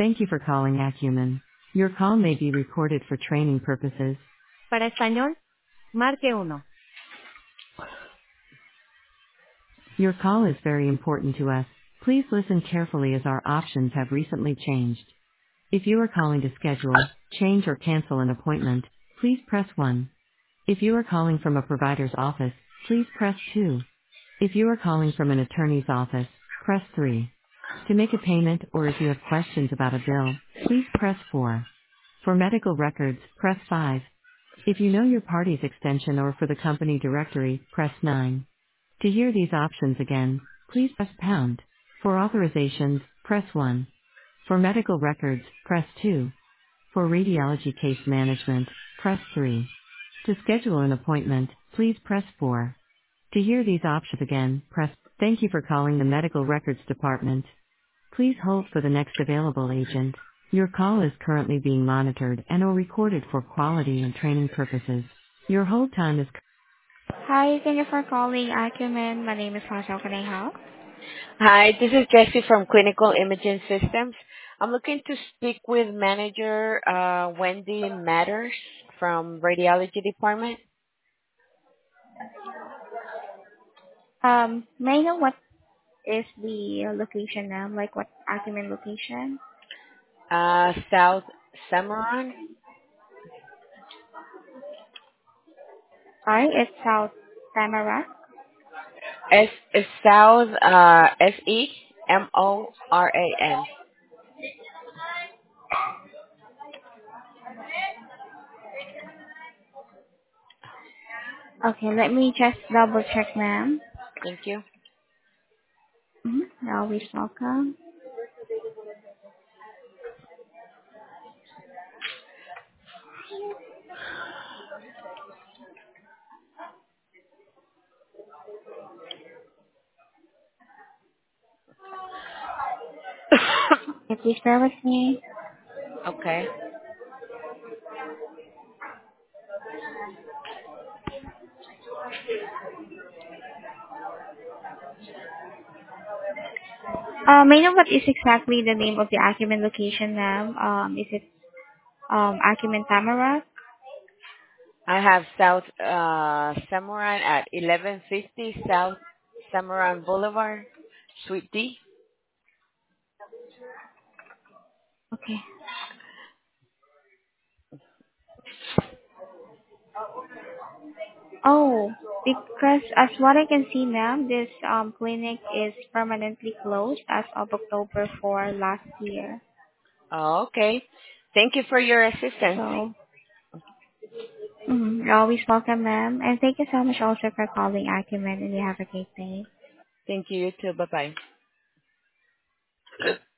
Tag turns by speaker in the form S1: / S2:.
S1: Thank you for calling Acumen. Your call may be recorded for training purposes. Para español, marque uno. Your call is very important to us. Please listen carefully as our options have recently changed. If you are calling to schedule, change or cancel an appointment, please press 1. If you are calling from a provider's office, please press 2. If you are calling from an attorney's office, press 3. To make a payment or if you have questions about a bill, please press 4. For medical records, press 5. If you know your party's extension or for the company directory, press 9. To hear these options again, please press pound. For authorizations, press 1. For medical records, press 2. For radiology case management, press 3. To schedule an appointment, please press 4. To hear these options again, press. Thank you for calling the Medical Records Department. Please hold for the next available agent. Your call is currently being monitored and or recorded for quality and training purposes. Your hold time is. Hi, thank you for calling Acumen. My name is Sasha. How can I help?
S2: Hi, this is Jessie from Clinical Imaging Systems. I'm looking to speak with manager Wendy Matters from Radiology Department.
S3: May I know what is the location now? Like what Acumen location?
S2: South Samaran,
S3: Sorry, it's South Tamarack.
S2: South Semoran.
S3: Okay, let me just double check, ma'am.
S2: Thank you.
S3: You're always welcome. Okay, please bear with me.
S2: Okay.
S3: May I know what is exactly the name of the Acumen location, ma'am? Is it Acumen Tamarack?
S2: I have South Samaran at 1150 South Samaran Boulevard, Suite D.
S3: Okay. Oh, because as what I can see, ma'am, this clinic is permanently closed as of October 4 last year.
S2: Oh, okay. Thank you for your assistance.
S3: So, you're always welcome, ma'am. And thank you so much also for calling Acumen, and you have a great day.
S2: Thank you, you too. Bye-bye.